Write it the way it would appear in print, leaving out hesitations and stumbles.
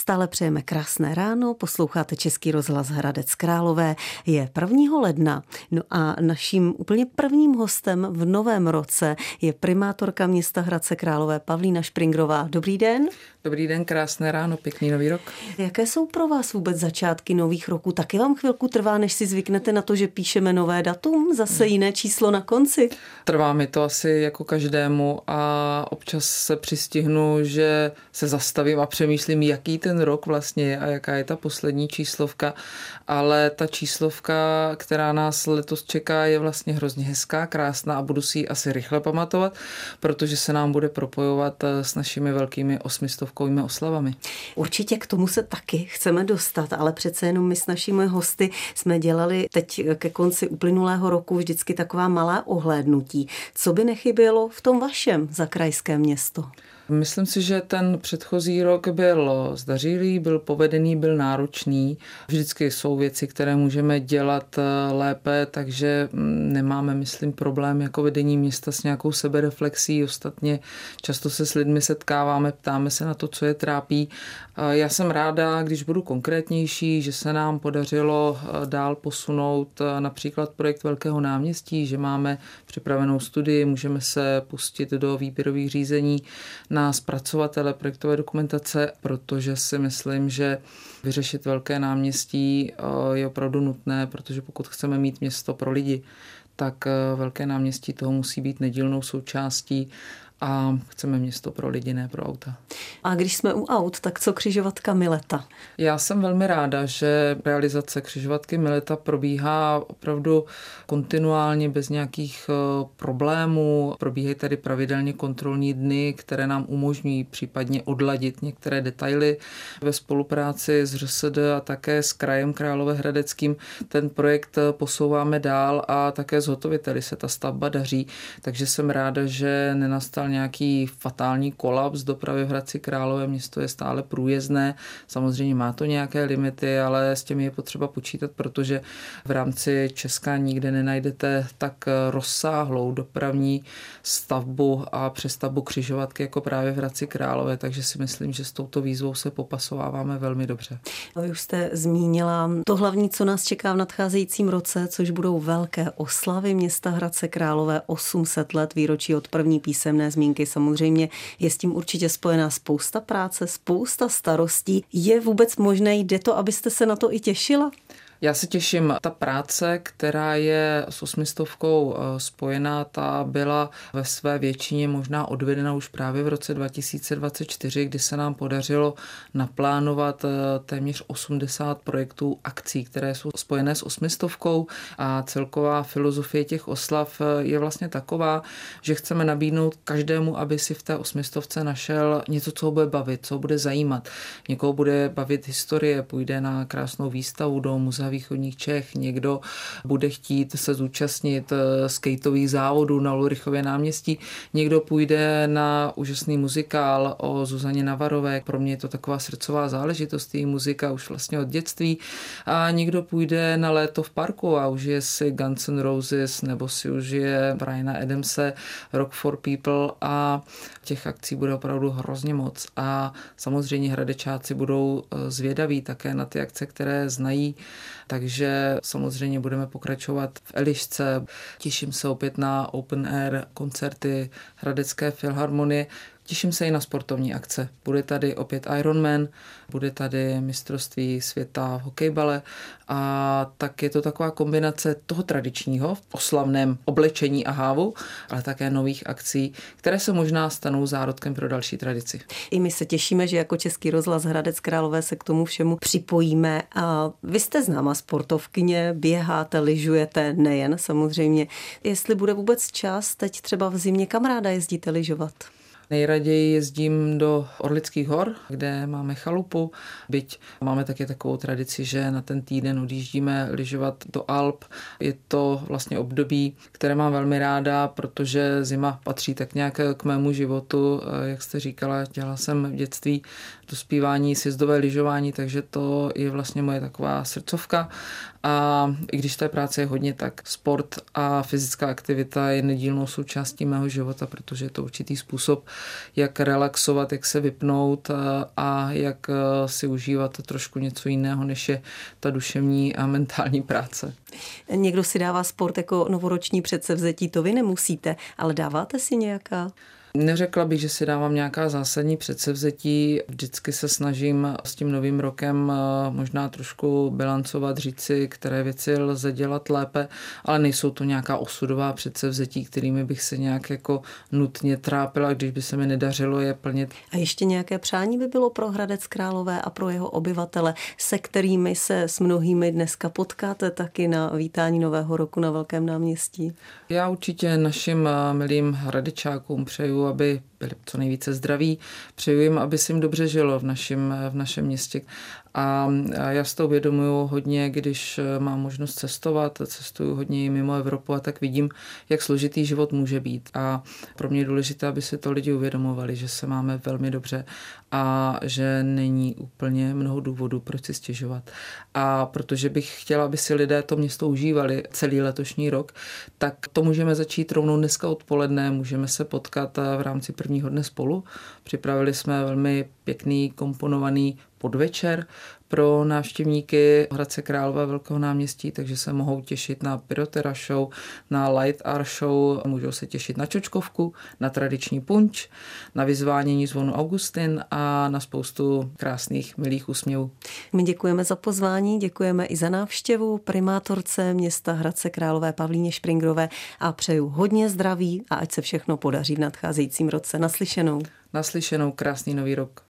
Stále přejeme krásné ráno, posloucháte Český rozhlas Hradec Králové. Je 1. ledna, no a naším úplně prvním hostem v novém roce je primátorka města Hradce Králové Pavlína Špringrová. Dobrý den. Dobrý den, krásné ráno, pěkný nový rok. Jaké jsou pro vás vůbec začátky nových roků? Taky vám chvilku trvá, než si zvyknete na to, že píšeme nové datum, zase jiné číslo na konci? Trvá mi to asi jako každému a občas se přistihnu, že se zastavím a přemýšlím, jaký ten rok vlastně je a jaká je ta poslední číslovka, ale ta číslovka, která nás letos čeká, je vlastně hrozně hezká, krásná a budu si ji asi rychle pamatovat, protože se nám bude propojovat s našimi velkými 800 oslavami. Určitě k tomu se taky chceme dostat, ale přece jenom my s našimi hosty jsme dělali teď ke konci uplynulého roku vždycky taková malá ohlédnutí. Co by nechybělo v tom vašem za krajské město? Myslím si, že ten předchozí rok byl zdařilý, byl povedený, byl náročný. Vždycky jsou věci, které můžeme dělat lépe, takže nemáme, myslím, problém jako vedení města s nějakou sebereflexí. Ostatně často se s lidmi setkáváme, ptáme se na to, co je trápí. Já jsem ráda, když budu konkrétnější, že se nám podařilo dál posunout například projekt Velkého náměstí, že máme připravenou studii, můžeme se pustit do výběrových řízení na zpracovatele projektové dokumentace, protože si myslím, že vyřešit Velké náměstí je opravdu nutné, protože pokud chceme mít město pro lidi, tak Velké náměstí toho musí být nedílnou součástí a chceme město pro lidi, ne pro auta. A když jsme u aut, tak co křižovatka Mileta? Já jsem velmi ráda, že realizace křižovatky Mileta probíhá opravdu kontinuálně bez nějakých problémů. Probíhají tady pravidelně kontrolní dny, které nám umožňují případně odladit některé detaily ve spolupráci s ŘSD a také s krajem Královéhradeckým. Ten projekt posouváme dál a také zhotoviteli se ta stavba daří, takže jsem ráda, že nenastal nějaký fatální kolaps dopravy v Hradci Králové. Město je stále průjezdné. Samozřejmě má to nějaké limity, ale s těmi je potřeba počítat, protože v rámci Česka nikde nenajdete tak rozsáhlou dopravní stavbu a přestavbu křižovatky jako právě v Hradci Králové, takže si myslím, že s touto výzvou se popasováváme velmi dobře. Vy už jste zmínila to hlavní, co nás čeká v nadcházejícím roce, což budou velké oslavy města Hradce Králové, 800 let výročí od první písemné zmínky. Samozřejmě je s tím určitě spojená spousta práce, spousta starostí. Je vůbec možné, jde to, abyste se na to i těšila? Já se těším. Ta práce, která je s 800 spojená, ta byla ve své většině možná odvedena už právě v roce 2024, kdy se nám podařilo naplánovat téměř 80 projektů, akcí, které jsou spojené s 800 a celková filozofie těch oslav je vlastně taková, že chceme nabídnout každému, aby si v té 800 našel něco, co ho bude bavit, co ho bude zajímat. Někoho bude bavit historie, půjde na krásnou výstavu do muzea východních Čech, někdo bude chtít se zúčastnit skateových závodů na Ulrichově náměstí, někdo půjde na úžasný muzikál o Zuzaně Navarové. Pro mě je to taková srdcová záležitost, její muzika už vlastně od dětství. A někdo půjde na léto v parku a užije si Guns N' Roses nebo si užije Briana Adamse, Rock for People a těch akcí bude opravdu hrozně moc. A samozřejmě hradečáci budou zvědaví také na ty akce, které znají. Takže samozřejmě budeme pokračovat v Elišce. Těším se opět na open air koncerty Hradecké filharmonie. Těším se i na sportovní akce. Bude tady opět Ironman, bude tady mistrovství světa v hokejbale a tak je to taková kombinace toho tradičního v oslavném oblečení a hávu, ale také nových akcí, které se možná stanou zárodkem pro další tradici. I my se těšíme, že jako Český rozhlas Hradec Králové se k tomu všemu připojíme. A vy jste známa sportovkyně, běháte, lyžujete, nejen samozřejmě. Jestli bude vůbec čas, teď třeba v zimě, kam ráda jezdíte lyžovat? Nejraději jezdím do Orlických hor, kde máme chalupu, byť máme také takovou tradici, že na ten týden odjíždíme lyžovat do Alp. Je to vlastně období, které mám velmi ráda, protože zima patří tak nějak k mému životu. Jak jste říkala, dělala jsem v dětství dospívání, sjezdové lyžování, takže to je vlastně moje taková srdcovka. A i když té práce je hodně, tak sport a fyzická aktivita je nedílnou součástí mého života, protože je to určitý způsob jak relaxovat, jak se vypnout a jak si užívat trošku něco jiného, než je ta duševní a mentální práce. Někdo si dává sport jako novoroční předsevzetí, to vy nemusíte, ale dáváte si nějaká? Neřekla bych, že si dávám nějaká zásadní předsevzetí. Vždycky se snažím s tím novým rokem možná trošku bilancovat, říci, které věci lze dělat lépe, ale nejsou to nějaká osudová předsevzetí, kterými bych se nějak jako nutně trápila, když by se mi nedařilo je plnit. A ještě nějaké přání by bylo pro Hradec Králové a pro jeho obyvatele, se kterými se s mnohými dneska potkáte taky na vítání Nového roku na Velkém náměstí? Já určitě našim milým hradečákům přeju, aby byli co nejvíce zdraví. Přeju jim, aby se jim dobře žilo v našem městě. A já si to uvědomuju hodně, když mám možnost cestovat, cestuju hodně i mimo Evropu a tak vidím, jak složitý život může být. A pro mě je důležité, aby si to lidi uvědomovali, že se máme velmi dobře a že není úplně mnoho důvodů, proč si stěžovat. A protože bych chtěla, aby si lidé to město užívali celý letošní rok, tak to můžeme začít rovnou dneska odpoledne, můžeme se potkat v rámci prvního dne spolu. Připravili jsme velmi pěkný komponovaný podvečer pro návštěvníky Hradce Králové Velkého náměstí, takže se mohou těšit na Pyrotera show, na Light Art show, můžou se těšit na čočkovku, na tradiční punč, na vyzvánění zvonu Augustin a na spoustu krásných, milých úsměvů. My děkujeme za pozvání, děkujeme i za návštěvu primátorce města Hradce Králové Pavlíně Špringrové a přeju hodně zdraví a ať se všechno podaří v nadcházejícím roce. Naslyšenou. Naslyšenou, krásný nový rok.